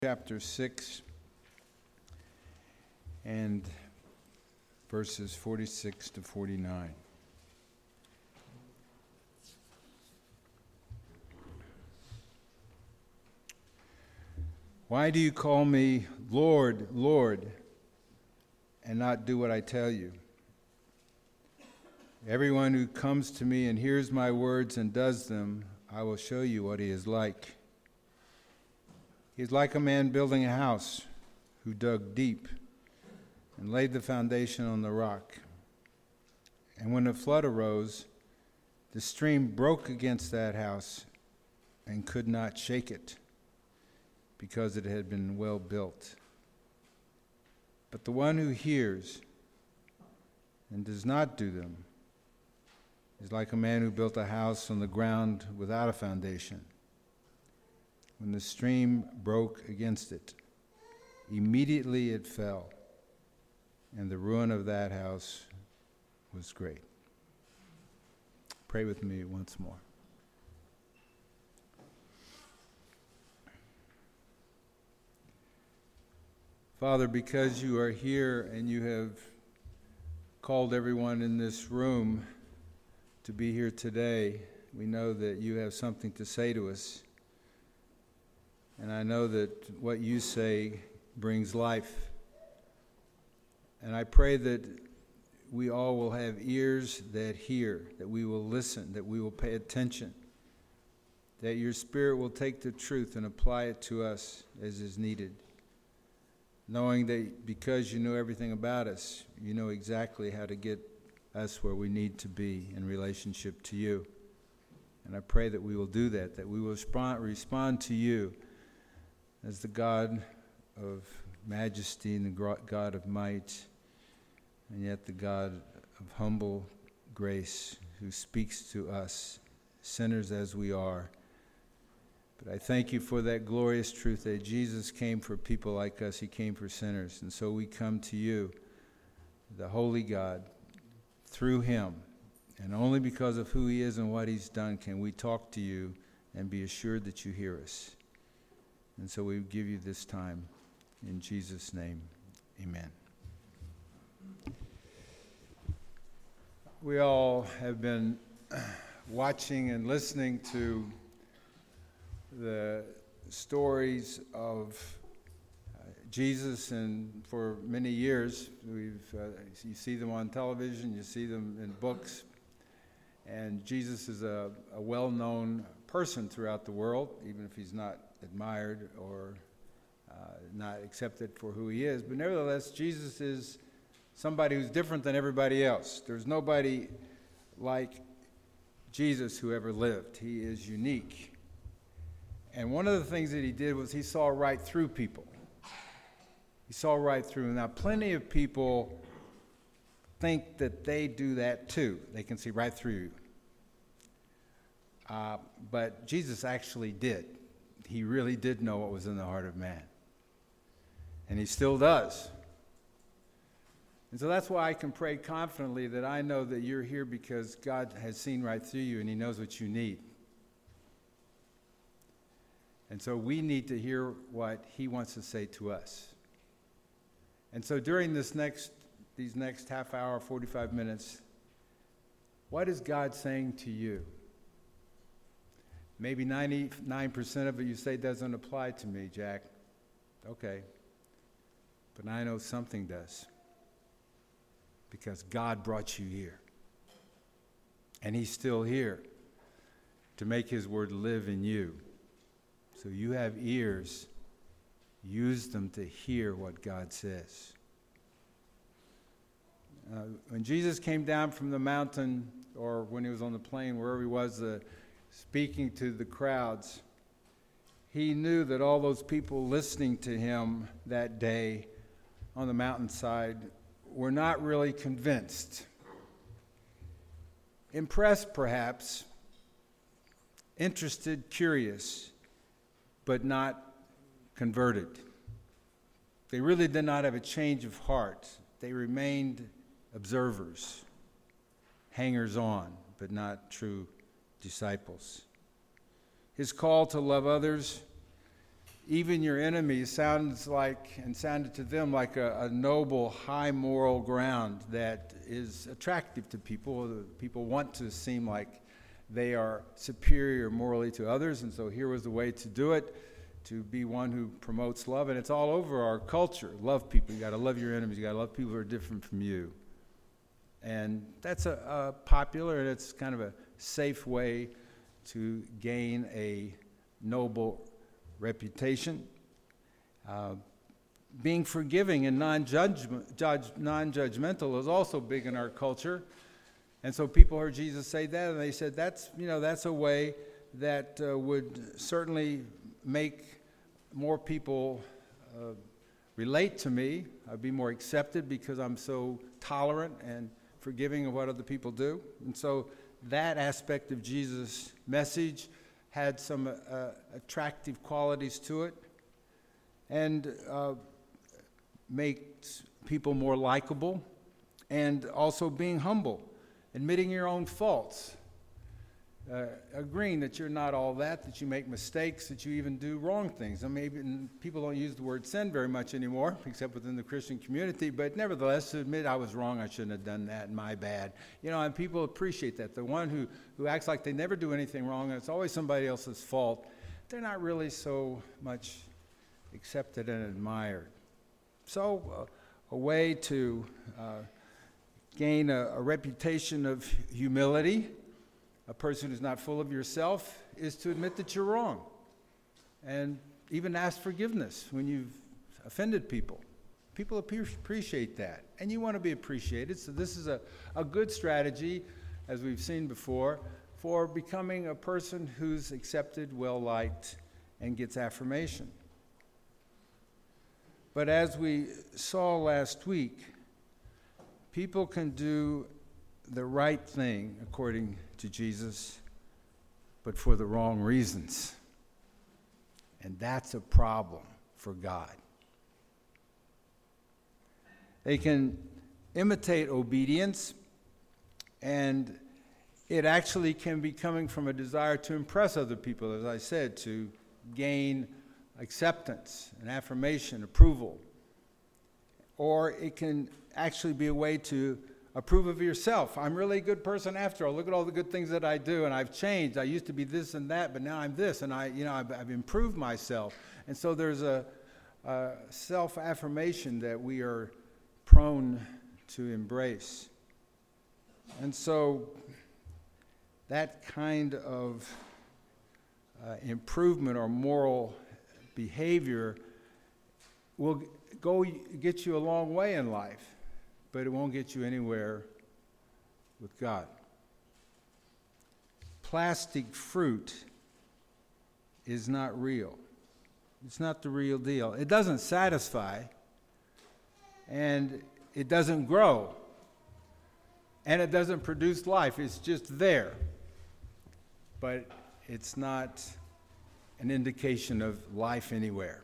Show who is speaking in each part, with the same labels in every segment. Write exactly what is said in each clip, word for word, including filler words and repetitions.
Speaker 1: Chapter six and verses forty-six to forty-nine. Why do you call me Lord, Lord, and not do what I tell you? Everyone who comes to me and hears my words and does them, I will show you what he is like. He is like a man building a house who dug deep and laid the foundation on the rock. And when a flood arose, the stream broke against that house and could not shake it, because it had been well built. But the one who hears and does not do them is like a man who built a house on the ground without a foundation. When the stream broke against it, immediately it fell, and the ruin of that house was great. Pray with me once more. Father, because you are here and you have called everyone in this room to be here today, we know that you have something to say to us. And I know that what you say brings life. And I pray that we all will have ears that hear, that we will listen, that we will pay attention, that your Spirit will take the truth and apply it to us as is needed, knowing that because you know everything about us, you know exactly how to get us where we need to be in relationship to you. And I pray that we will do that, that we will respond, respond to you as the God of majesty and the God of might, and yet the God of humble grace who speaks to us, sinners as we are. But I thank you for that glorious truth that Jesus came for people like us. He came for sinners. And so we come to you, the holy God, through him. And only because of who he is and what he's done can we talk to you and be assured that you hear us. And so we give you this time. In Jesus' name, amen. We all have been watching and listening to the stories of uh, Jesus, and for many years, we've uh, you see them on television, you see them in books, and Jesus is a, a well-known person throughout the world, even if he's not admired or uh, not accepted for who he is. But nevertheless, Jesus is somebody who's different than everybody else. There's nobody like Jesus who ever lived. He is unique. And one of the things that he did was he saw right through people. He saw right through. Now, plenty of people think that they do that too. They can see right through you. Uh, but Jesus actually did. He really did know what was in the heart of man. And he still does. And so that's why I can pray confidently that I know that you're here because God has seen right through you and he knows what you need. And so we need to hear what he wants to say to us. And so during this next, these next half hour, forty-five minutes, what is God saying to you? Maybe ninety-nine percent of it you say doesn't apply to me, Jack. Okay. But I know something does. Because God brought you here. And he's still here to make his word live in you. So you have ears. Use them to hear what God says. Uh, when Jesus came down from the mountain, or when he was on the plain, wherever he was, uh, speaking to the crowds, he knew that all those people listening to him that day on the mountainside were not really convinced. Impressed, perhaps, interested, curious, but not converted. They really did not have a change of heart. They remained observers, hangers-on, but not true disciples. His call to love others even your enemies sounds like, and sounded to them like a, a noble, high moral ground that is attractive to people. People want to seem like they are superior morally to others, and so here was the way to do it, to be one who promotes love. And it's all over our culture. Love people. You got to love your enemies. You got to love people who are different from you. And that's a, a popular, and it's kind of a safe way to gain a noble reputation. Uh, being forgiving and non-judgment, judge, non-judgmental is also big in our culture. And so people heard Jesus say that, and they said, that's, you know, that's a way that uh, would certainly make more people uh, relate to me. I'd be more accepted because I'm so tolerant and forgiving of what other people do. And so that aspect of Jesus' message had some uh, attractive qualities to it, and uh, makes people more likable, and also being humble, admitting your own faults, uh, agreeing that you're not all that, that you make mistakes, that you even do wrong things. I mean, maybe people don't use the word sin very much anymore, except within the Christian community, but nevertheless, to admit I was wrong, I shouldn't have done that, my bad. You know, and people appreciate that. The one who, who acts like they never do anything wrong, and it's always somebody else's fault, they're not really so much accepted and admired. So, uh, a way to uh, gain a, a reputation of humility, a person who's not full of yourself, is to admit that you're wrong and even ask forgiveness when you've offended people. People appreciate that, and you want to be appreciated. So this is a, a good strategy, as we've seen before, for becoming a person who's accepted, well-liked, and gets affirmation. But as we saw last week, people can do the right thing, according to Jesus, but for the wrong reasons. And that's a problem for God. They can imitate obedience, and it actually can be coming from a desire to impress other people, as I said, to gain acceptance and affirmation, approval. Or it can actually be a way to approve of yourself. I'm really a good person after all. Look at all the good things that I do, and I've changed. I used to be this and that, but now I'm this, and I, you know, I've, I've improved myself. And so there's a, a self-affirmation that we are prone to embrace. And so that kind of uh, improvement or moral behavior will go get you a long way in life, but it won't get you anywhere with God. Plastic fruit is not real. It's not the real deal. It doesn't satisfy, and it doesn't grow, and it doesn't produce life. It's just there, but it's not an indication of life anywhere.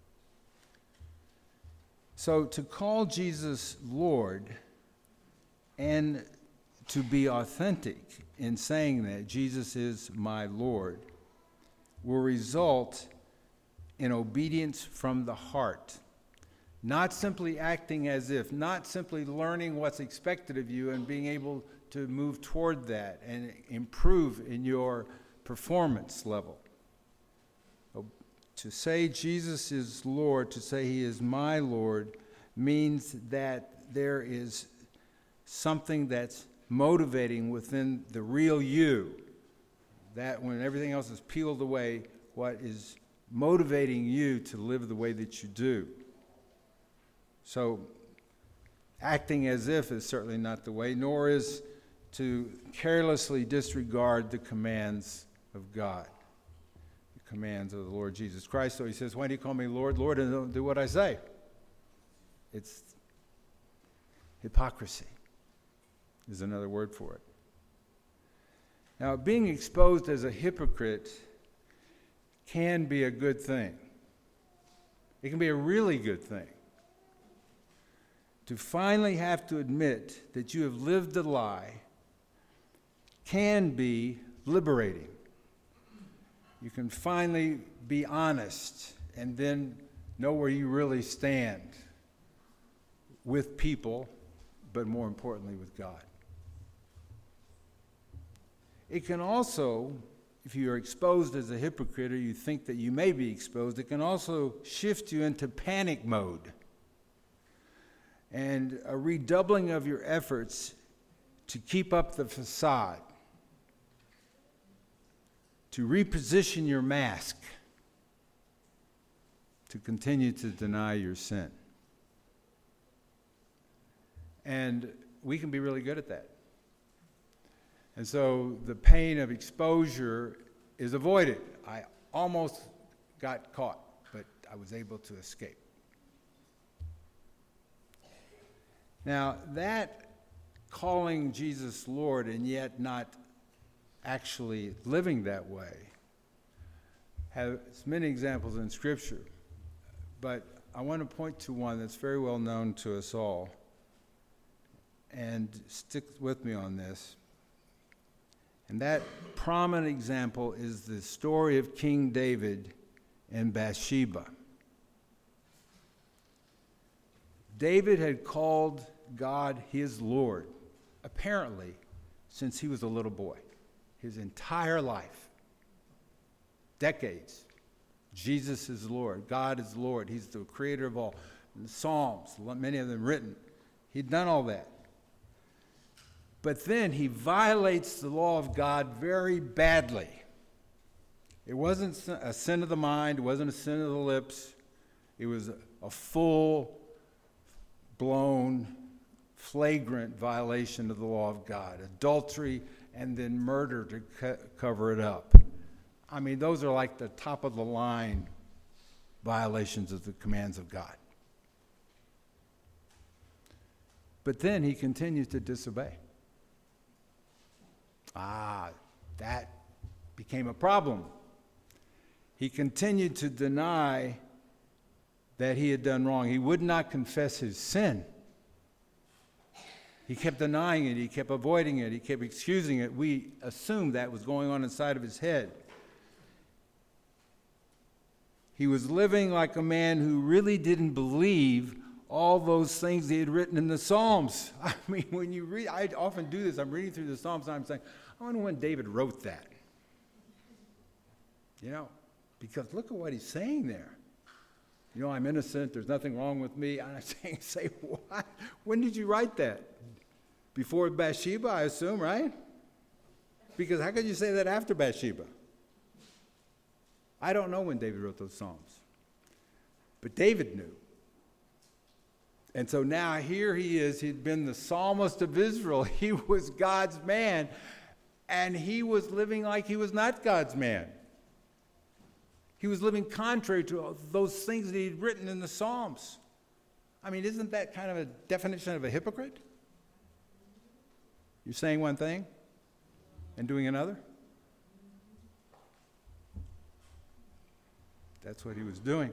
Speaker 1: So to call Jesus Lord and to be authentic in saying that Jesus is my Lord will result in obedience from the heart. Not simply acting as if, not simply learning what's expected of you and being able to move toward that and improve in your performance level. To say Jesus is Lord, to say he is my Lord, means that there is something that's motivating within the real you, that when everything else is peeled away, what is motivating you to live the way that you do. So acting as if is certainly not the way, nor is to carelessly disregard the commands of God, the commands of the Lord Jesus Christ. So he says, why do you call me Lord, Lord, and don't do what I say? It's hypocrisy is another word for it. Now, being exposed as a hypocrite can be a good thing. It can be a really good thing. To finally have to admit that you have lived a lie can be liberating. You can finally be honest and then know where you really stand with people, but more importantly with God. It can also, if you are exposed as a hypocrite or you think that you may be exposed, it can also shift you into panic mode and a redoubling of your efforts to keep up the facade, to reposition your mask, to continue to deny your sin. And we can be really good at that. And so the pain of exposure is avoided. I almost got caught, but I was able to escape. Now, that calling Jesus Lord and yet not actually living that way has many examples in Scripture. But I want to point to one that's very well known to us all. And stick with me on this. And that prominent example is the story of King David and Bathsheba. David had called God his Lord, apparently, since he was a little boy. His entire life, decades. Jesus is Lord. God is Lord. He's the creator of all. And the Psalms, many of them written. He'd done all that. But then he violates the law of God very badly. It wasn't a sin of the mind. It wasn't a sin of the lips. It was a full-blown, flagrant violation of the law of God. Adultery and then murder to co- cover it up. I mean, those are like the top of the line violations of the commands of God. But then he continues to disobey. Ah, that became a problem. He continued to deny that he had done wrong. He would not confess his sin. He kept denying it. He kept avoiding it. He kept excusing it. We assumed that was going on inside of his head. He was living like a man who really didn't believe all those things he had written in the Psalms. I mean, when you read, I often do this. I'm reading through the Psalms and I'm saying, I wonder when David wrote that. You know, because look at what he's saying there. You know, I'm innocent. There's nothing wrong with me. And I'm saying, say what? When did you write that? Before Bathsheba, I assume, right? Because how could you say that after Bathsheba? I don't know when David wrote those Psalms. But David knew. And so now here he is. He'd been the psalmist of Israel. He was God's man. And he was living like he was not God's man. He was living contrary to those things that he'd written in the Psalms. I mean, isn't that kind of a definition of a hypocrite? You're saying one thing and doing another? That's what he was doing.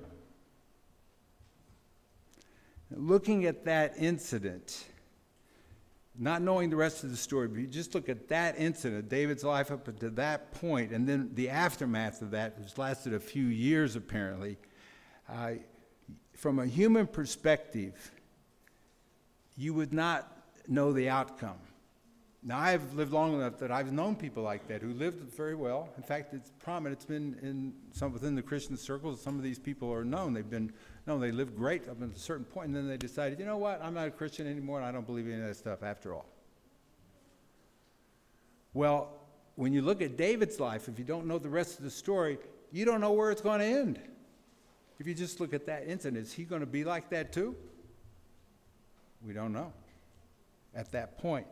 Speaker 1: Looking at that incident, not knowing the rest of the story, but you just look at that incident, David's life up to that point, and then the aftermath of that, which lasted a few years apparently, uh, from a human perspective, you would not know the outcome. Now, I've lived long enough that I've known people like that who lived very well. In fact, it's prominent. It's been in some within the Christian circles. Some of these people are known. They've been known. They lived great up until a certain point, and then they decided, you know what? I'm not a Christian anymore, and I don't believe any of that stuff after all. Well, when you look at David's life, if you don't know the rest of the story, you don't know where it's going to end. If you just look at that incident, is he going to be like that too? We don't know at that point.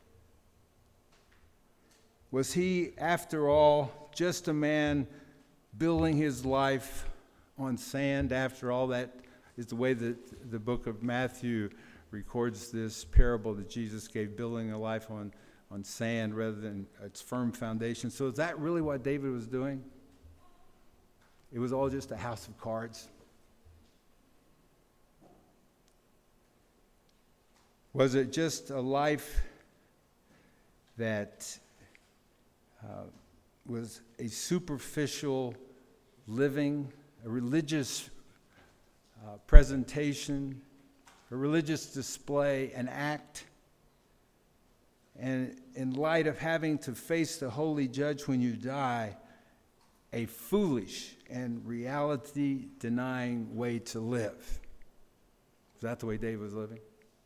Speaker 1: Was he, after all, just a man building his life on sand? After all, that is the way that the book of Matthew records this parable that Jesus gave, building a life on, on sand rather than its firm foundation. So is that really what David was doing? It was all just a house of cards? Was it just a life that uh, was a superficial living, a religious uh, presentation, a religious display, an act. And in light of having to face the holy judge when you die, a foolish and reality-denying way to live. Is that the way David was living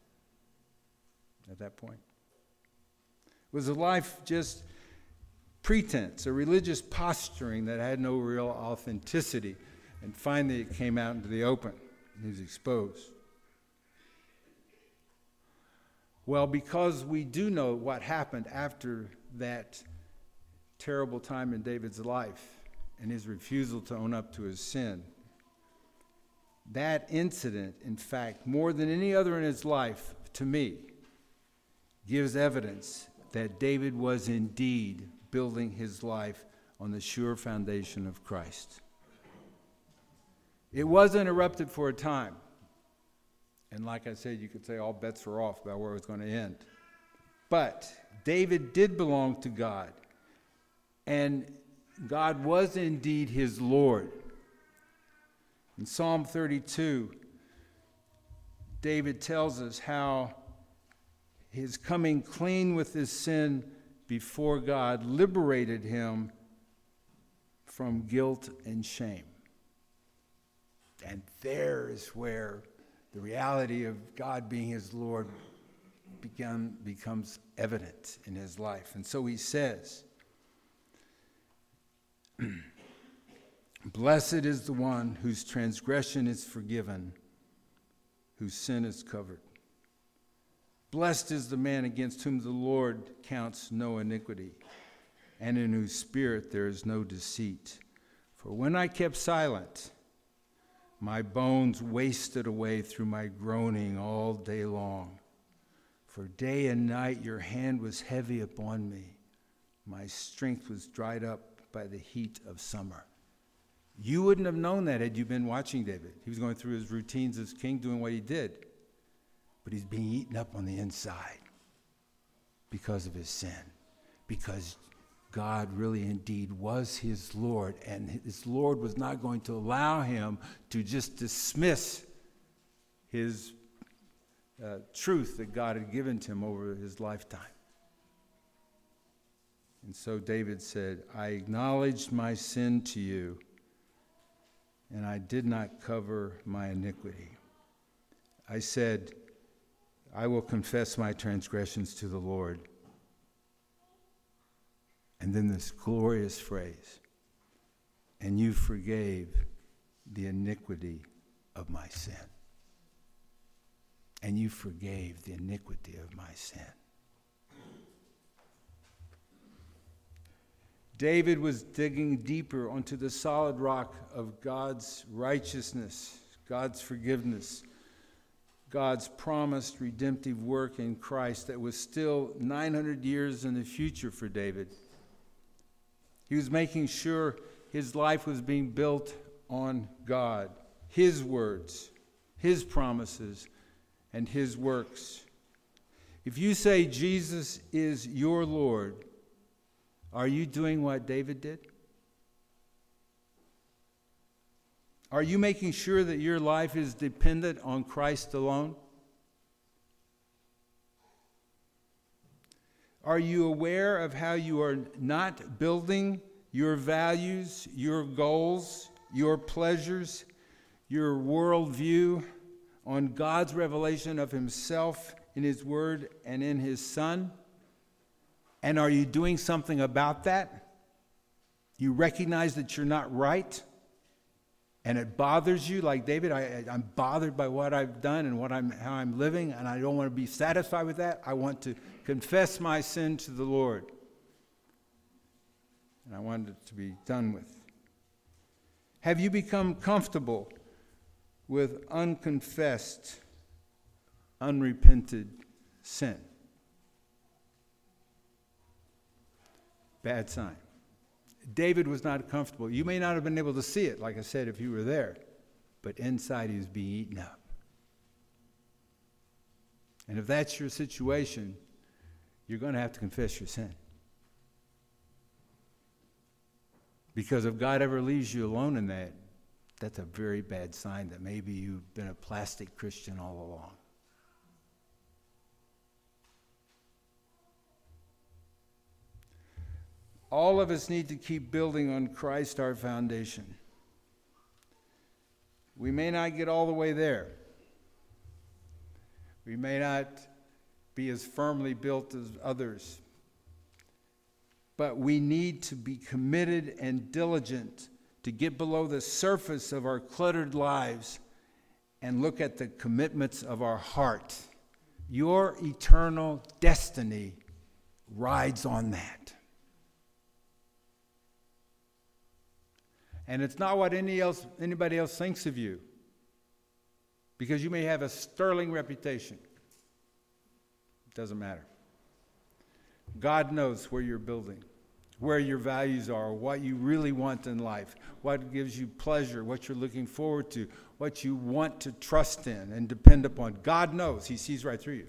Speaker 1: at that point? Was a life just pretense, a religious posturing that had no real authenticity? And finally it came out into the open, and he was exposed. Well, because we do know what happened after that terrible time in David's life and his refusal to own up to his sin, that incident, in fact, more than any other in his life, to me, gives evidence that David was indeed building his life on the sure foundation of Christ. It was interrupted for a time. And like I said, you could say all bets were off about where it was going to end. But David did belong to God. And God was indeed his Lord. In Psalm thirty-two, David tells us how his coming clean with his sin before God liberated him from guilt and shame. And there is where the reality of God being his Lord began, becomes evident in his life. And so he says, "Blessed is the one whose transgression is forgiven, whose sin is covered. Blessed is the man against whom the Lord counts no iniquity, and in whose spirit there is no deceit. For when I kept silent, my bones wasted away through my groaning all day long. For day and night your hand was heavy upon me. My strength was dried up by the heat of summer." You wouldn't have known that had you been watching David. He was going through his routines as king, doing what he did. But he's being eaten up on the inside because of his sin. Because God really indeed was his Lord, and his Lord was not going to allow him to just dismiss his uh, truth that God had given to him over his lifetime. And so David said, "I acknowledged my sin to you, and I did not cover my iniquity. I said, I will confess my transgressions to the Lord." And then this glorious phrase, "and you forgave the iniquity of my sin." And you forgave the iniquity of my sin. David was digging deeper onto the solid rock of God's righteousness, God's forgiveness, God's promised redemptive work in Christ that was still nine hundred years in the future for David. He was making sure his life was being built on God, his words, his promises, and his works. If you say Jesus is your Lord, are you doing what David did? Are you making sure that your life is dependent on Christ alone? Are you aware of how you are not building your values, your goals, your pleasures, your worldview on God's revelation of himself in his word and in his Son? And are you doing something about that? You recognize that you're not right, and it bothers you, like David. I, I'm bothered by what I've done and what I'm, how I'm living, and I don't want to be satisfied with that. I want to confess my sin to the Lord, and I want it to be done with. Have you become comfortable with unconfessed, unrepented sin? Bad sign. David was not comfortable. You may not have been able to see it, like I said, if you were there, but inside he was being eaten up. And if that's your situation, you're going to have to confess your sin. Because if God ever leaves you alone in that, that's a very bad sign that maybe you've been a plastic Christian all along. All of us need to keep building on Christ, our foundation. We may not get all the way there. We may not be as firmly built as others. But we need to be committed and diligent to get below the surface of our cluttered lives and look at the commitments of our heart. Your eternal destiny rides on that. And it's not what any else, anybody else thinks of you, because you may have a sterling reputation. It doesn't matter. God knows where you're building, where your values are, what you really want in life, what gives you pleasure, what you're looking forward to, what you want to trust in and depend upon. God knows. He sees right through you.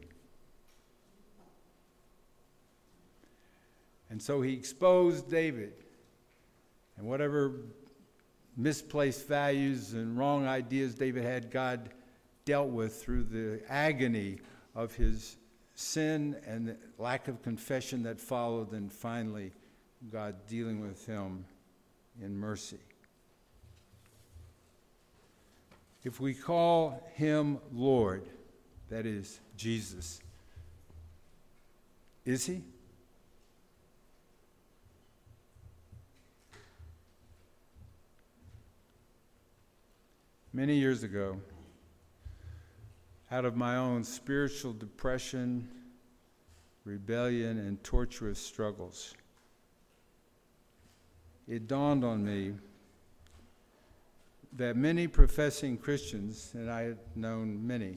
Speaker 1: And so he exposed David, and whatever misplaced values and wrong ideas David had, God dealt with through the agony of his sin and the lack of confession that followed, and finally God dealing with him in mercy. If we call him Lord, that is Jesus, is he? Many years ago, out of my own spiritual depression, rebellion, and torturous struggles, it dawned on me that many professing Christians, and I had known many,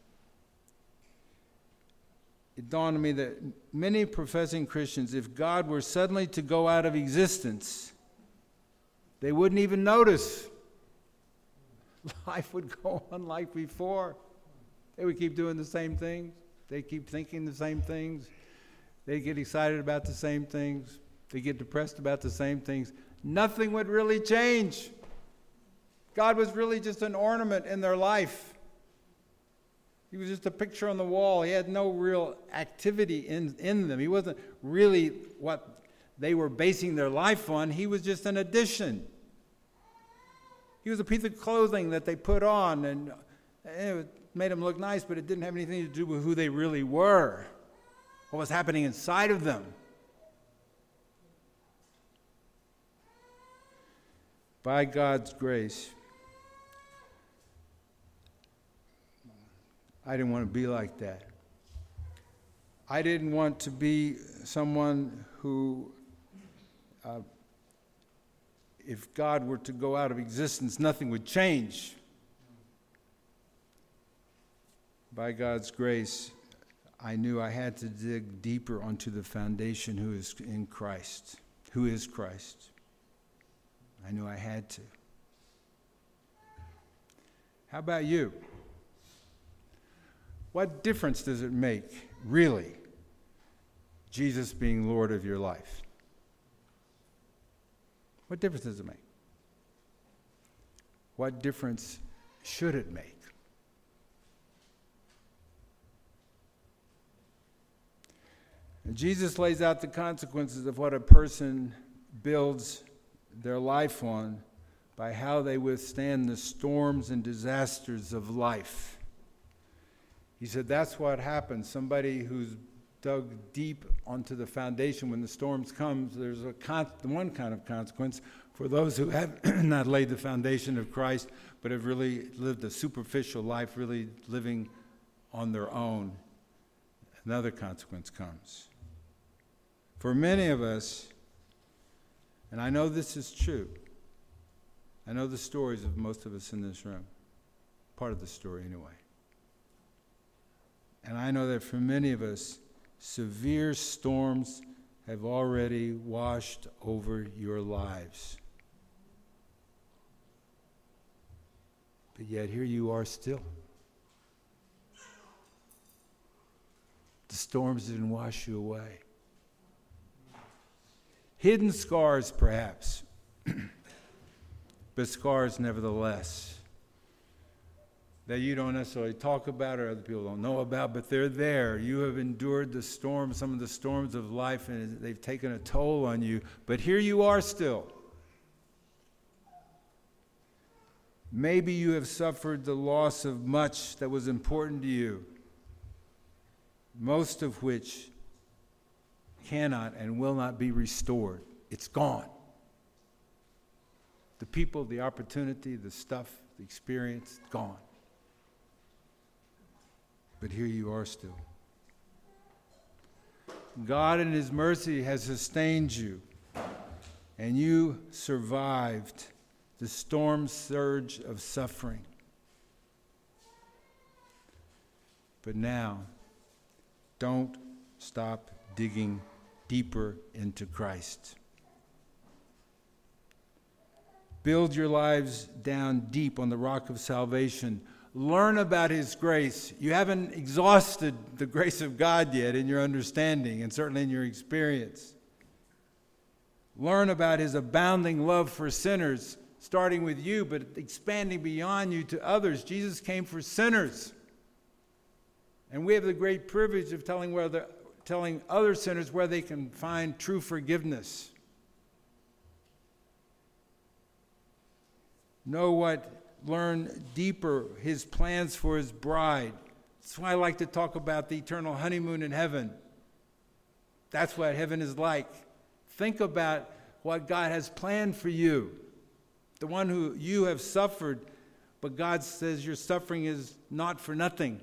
Speaker 1: it dawned on me that many professing Christians, if God were suddenly to go out of existence, they wouldn't even notice. Life would go on like before. They would keep doing the same things. They keep thinking the same things. They get excited about the same things. They get depressed about the same things. Nothing would really change. God was really just an ornament in their life. He was just a picture on the wall. He had no real activity in, in them. He wasn't really what they were basing their life on. He was just an addition. He was a piece of clothing that they put on, and it made them look nice, but it didn't have anything to do with who they really were, what was happening inside of them. By God's grace, I didn't want to be like that. I didn't want to be someone who, uh, if God were to go out of existence, nothing would change. By God's grace, I knew I had to dig deeper onto the foundation who is in Christ, who is Christ. I knew I had to. How about you? What difference does it make, really, Jesus being Lord of your life? What difference does it make? What difference should it make? And Jesus lays out the consequences of what a person builds their life on by how they withstand the storms and disasters of life. He said that's what happens. Somebody who's dug deep onto the foundation, when the storms come, there's a con- one kind of consequence for those who have not laid the foundation of Christ, but have really lived a superficial life, really living on their own. Another consequence comes. For many of us, and I know this is true, I know the stories of most of us in this room, part of the story anyway. And I know that for many of us, severe storms have already washed over your lives. But yet here you are still. The storms didn't wash you away. Hidden scars, perhaps, but scars nevertheless. That you don't necessarily talk about or other people don't know about, but they're there. You have endured the storm, some of the storms of life, and they've taken a toll on you. But here you are still. Maybe you have suffered the loss of much that was important to you, most of which cannot and will not be restored. It's gone. The people, the opportunity, the stuff, the experience, gone. But here you are still. God in His mercy has sustained you, and you survived the storm surge of suffering. But now, don't stop digging deeper into Christ. Build your lives down deep on the rock of salvation. Learn about His grace. You haven't exhausted the grace of God yet in your understanding and certainly in your experience. Learn about His abounding love for sinners, starting with you, but expanding beyond you to others. Jesus came for sinners. And we have the great privilege of telling, where the, telling other sinners where they can find true forgiveness. Know what? Learn deeper His plans for His bride. That's why I like to talk about the eternal honeymoon in heaven. That's what heaven is like. Think about what God has planned for you. The one who you have suffered, but God says your suffering is not for nothing.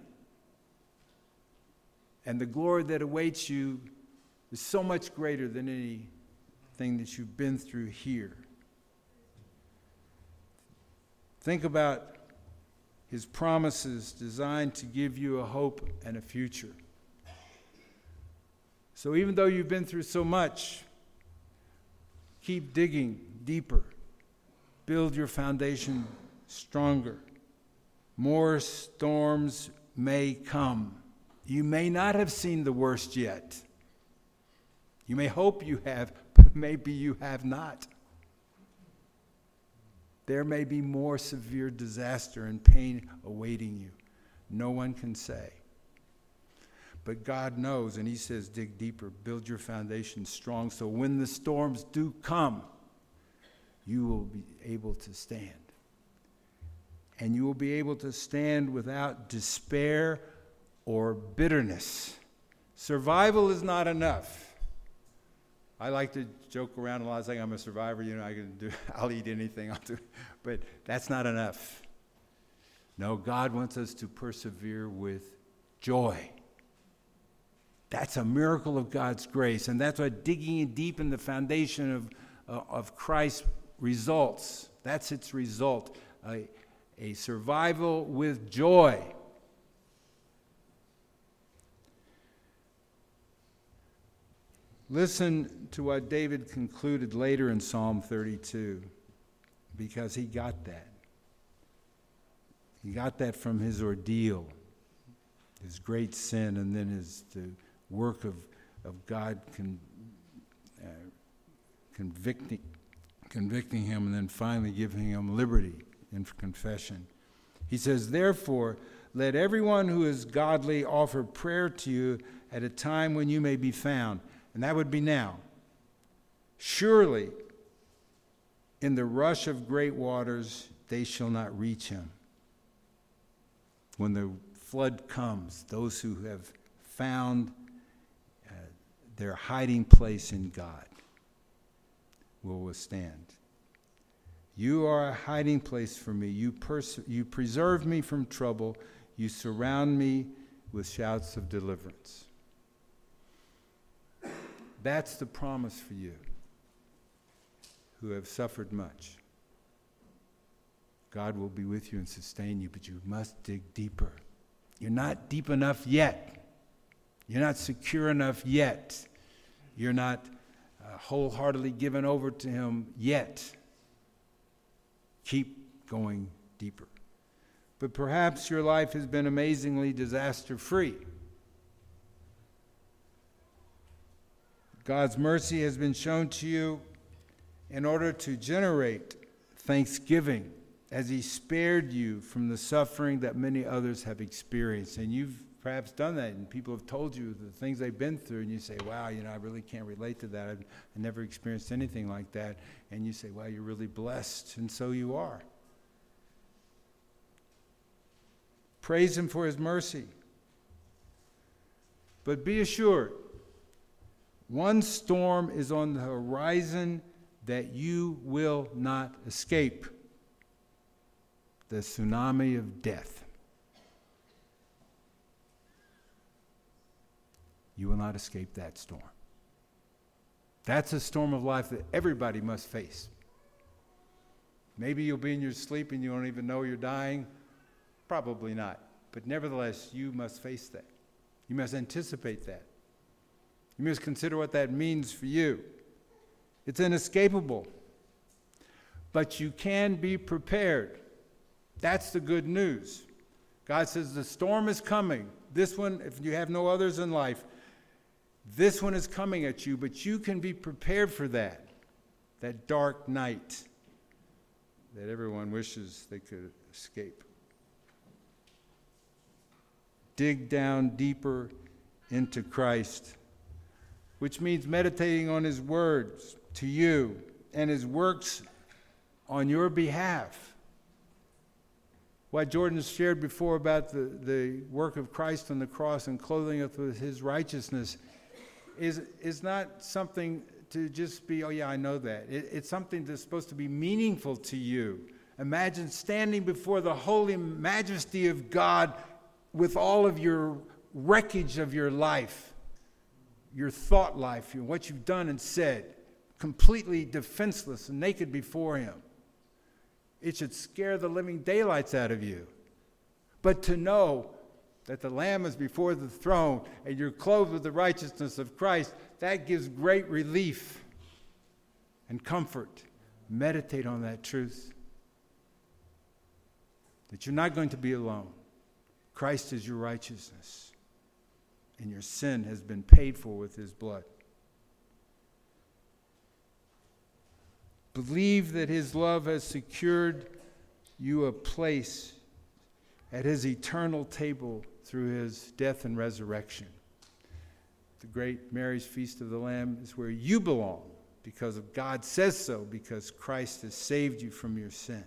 Speaker 1: And the glory that awaits you is so much greater than anything that you've been through here. Think about His promises designed to give you a hope and a future. So even though you've been through so much, keep digging deeper. Build your foundation stronger. More storms may come. You may not have seen the worst yet. You may hope you have, but maybe you have not. There may be more severe disaster and pain awaiting you. No one can say. But God knows, and He says, dig deeper, build your foundation strong, so when the storms do come, you will be able to stand. And you will be able to stand without despair or bitterness. Survival is not enough. I like to joke around a lot, saying I'm a survivor. You know, I can do. I'll eat anything. I'll do. But that's not enough. No, God wants us to persevere with joy. That's a miracle of God's grace, and that's what digging deep in the foundation of uh, of Christ results. That's its result. A, a survival with joy. Listen to what David concluded later in Psalm thirty-two, because he got that. He got that from his ordeal, his great sin, and then his the work of, of God con, uh, convicting, convicting him, and then finally giving him liberty in confession. He says, therefore, let everyone who is godly offer prayer to you at a time when you may be found. And that would be now. Surely, in the rush of great waters, they shall not reach him. When the flood comes, those who have found uh, their hiding place in God will withstand. You are a hiding place for me. You, pers- you preserve me from trouble. You surround me with shouts of deliverance. That's the promise for you who have suffered much. God will be with you and sustain you, but you must dig deeper. You're not deep enough yet. You're not secure enough yet. You're not uh, wholeheartedly given over to Him yet. Keep going deeper. But perhaps your life has been amazingly disaster-free. God's mercy has been shown to you in order to generate thanksgiving as he spared you from the suffering that many others have experienced. And you've perhaps done that, and people have told you the things they've been through, and you say, wow, you know, I really can't relate to that. I've, I've never experienced anything like that. And you say, wow, you're really blessed, and so you are. Praise him for his mercy. But be assured, one storm is on the horizon that you will not escape. The tsunami of death. You will not escape that storm. That's a storm of life that everybody must face. Maybe you'll be in your sleep and you don't even know you're dying. Probably not. But nevertheless, you must face that. You must anticipate that. You must consider what that means for you. It's inescapable. But you can be prepared. That's the good news. God says the storm is coming. This one, if you have no others in life, this one is coming at you, but you can be prepared for that. That dark night that everyone wishes they could escape. Dig down deeper into Christ, which means meditating on his words to you and his works on your behalf. What Jordan shared before about the, the work of Christ on the cross and clothing us with his righteousness is, is not something to just be, oh yeah, I know that. It, it's something that's supposed to be meaningful to you. Imagine standing before the holy majesty of God with all of your wreckage of your life, your thought life, what you've done and said, completely defenseless and naked before him. It should scare the living daylights out of you. But to know that the Lamb is before the throne and you're clothed with the righteousness of Christ, that gives great relief and comfort. Meditate on that truth. That you're not going to be alone. Christ is your righteousness. And your sin has been paid for with his blood. Believe that his love has secured you a place at his eternal table through his death and resurrection. The great Mary's Feast of the Lamb is where you belong because of God says so, because Christ has saved you from your sin.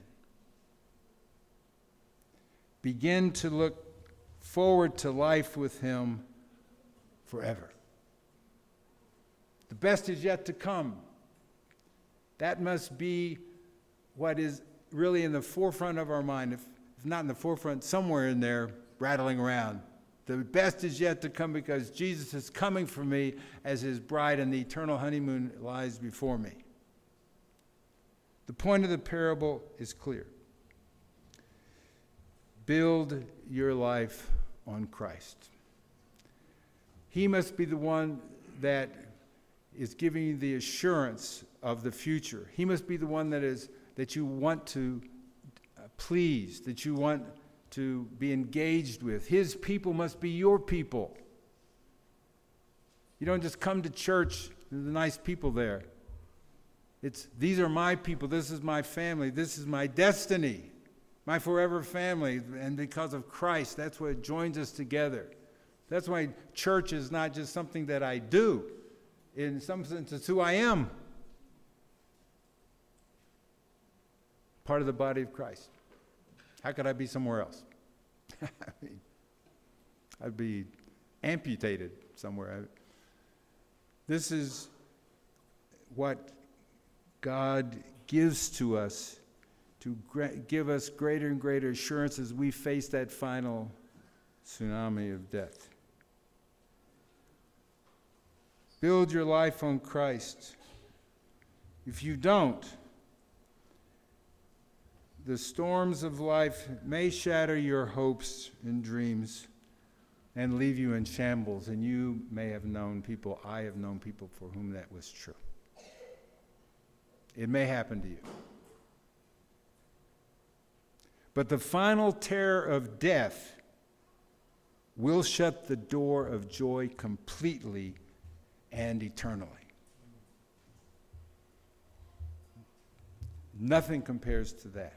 Speaker 1: Begin to look forward to life with him forever. The best is yet to come. That must be what is really in the forefront of our mind, if, if not in the forefront, somewhere in there, rattling around. The best is yet to come because Jesus is coming for me as his bride, and the eternal honeymoon lies before me. The point of the parable is clear. Build your life on Christ. He must be the one that is giving you the assurance of the future. He must be the one that is that you want to please, that you want to be engaged with. His people must be your people. You don't just come to church, there's the nice people there. It's, these are my people, this is my family, this is my destiny, my forever family, and because of Christ, that's what joins us together. That's why church is not just something that I do. In some sense, it's who I am. Part of the body of Christ. How could I be somewhere else? I mean, I'd be amputated somewhere. This is what God gives to us to gra- give us greater and greater assurance as we face that final tsunami of death. Build your life on Christ. If you don't, the storms of life may shatter your hopes and dreams and leave you in shambles. And you may have known people, I have known people for whom that was true. It may happen to you. But the final terror of death will shut the door of joy completely and eternally. Nothing compares to that.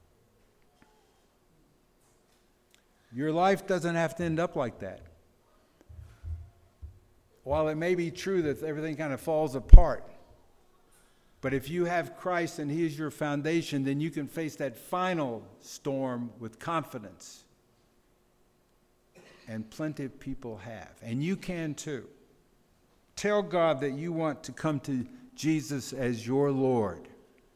Speaker 1: Your life doesn't have to end up like that. While it may be true that everything kind of falls apart, but if you have Christ and He is your foundation, then you can face that final storm with confidence. And plenty of people have. And you can too. Tell God that you want to come to Jesus as your Lord.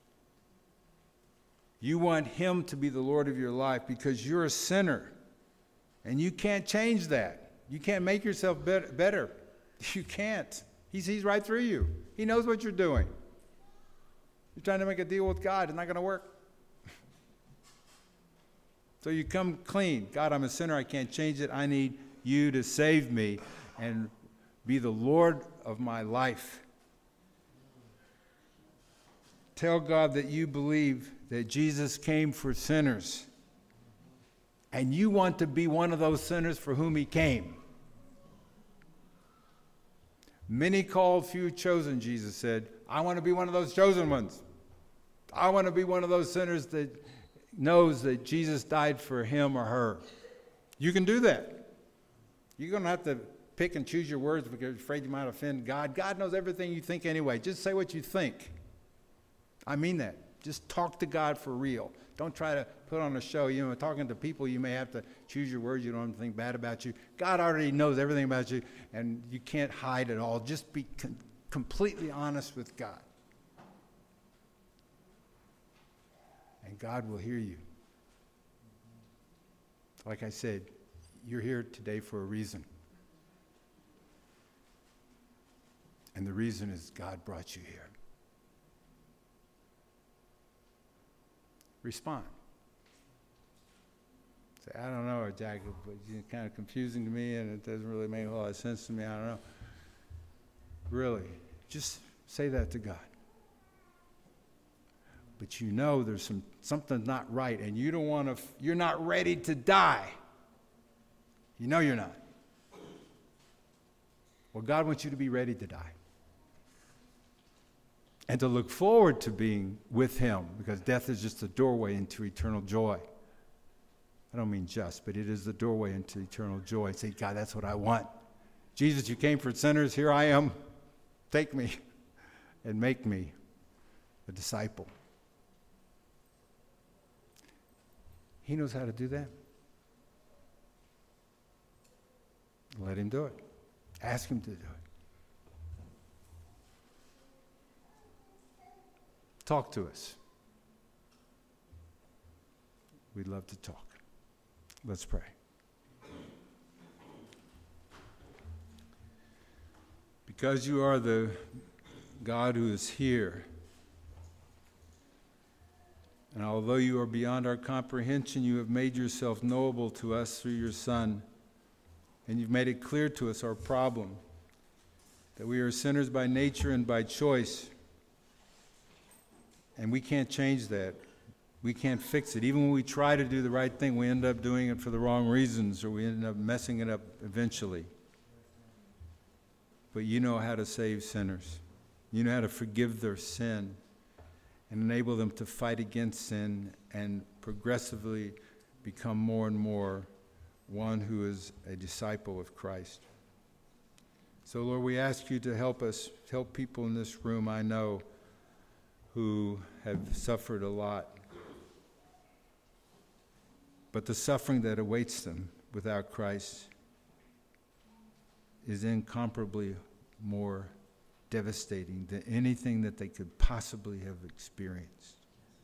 Speaker 1: You want Him to be the Lord of your life because you're a sinner. And you can't change that. You can't make yourself better. You can't. He sees right through you. He knows what you're doing. You're trying to make a deal with God. It's not going to work. So you come clean. God, I'm a sinner. I can't change it. I need you to save me and be the Lord of my life. Tell God that you believe that Jesus came for sinners. And you want to be one of those sinners for whom He came. Many called, few chosen, Jesus said. I want to be one of those chosen ones. I want to be one of those sinners that knows that Jesus died for him or her. You can do that. You're going to have to pick and choose your words because you're afraid you might offend God. God knows everything you think anyway. Just say what you think. I mean that. Just talk to God for real. Don't try to put on a show. You know, talking to people, you may have to choose your words. You don't have to think bad about you. God already knows everything about you, and you can't hide it all. Just be con- completely honest with God. And God will hear you. Like I said, you're here today for a reason. And the reason is God brought you here. Respond. Say, I don't know, Jack, but it's kind of confusing to me and it doesn't really make a whole lot of sense to me. I don't know. Really, just say that to God. But you know there's some something not right, and you don't want to. You're not ready to die. You know you're not. Well, God wants you to be ready to die, and to look forward to being with Him, because death is just a doorway into eternal joy. I don't mean just, but it is the doorway into eternal joy. Say, God, that's what I want. Jesus, you came for sinners. Here I am. Take me and make me a disciple. He knows how to do that. Let Him do it. Ask Him to do it. Talk to us. We'd love to talk. Let's pray. Because you are the God who is here, and although you are beyond our comprehension, you have made yourself knowable to us through your Son, and you've made it clear to us our problem, that we are sinners by nature and by choice, and we can't change that. We can't fix it. Even when we try to do the right thing, we end up doing it for the wrong reasons, or we end up messing it up eventually. But you know how to save sinners. You know how to forgive their sin and enable them to fight against sin and progressively become more and more one who is a disciple of Christ. So, Lord, we ask you to help us, help people in this room I know who have suffered a lot. But the suffering that awaits them without Christ is incomparably more devastating than anything that they could possibly have experienced.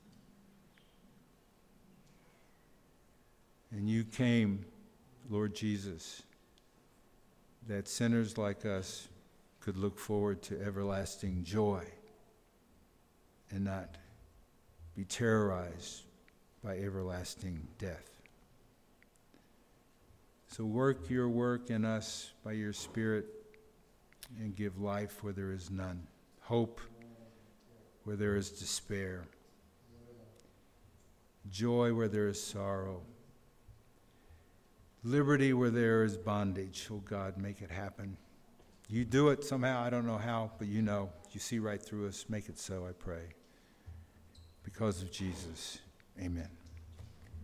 Speaker 1: And you came, Lord Jesus, that sinners like us could look forward to everlasting joy and not be terrorized by everlasting death. So work your work in us by your Spirit and give life where there is none, hope where there is despair, joy where there is sorrow, liberty where there is bondage. Oh God, make it happen. You do it somehow, I don't know how, but you know. You see right through us. Make it so, I pray. because of Jesus. Amen.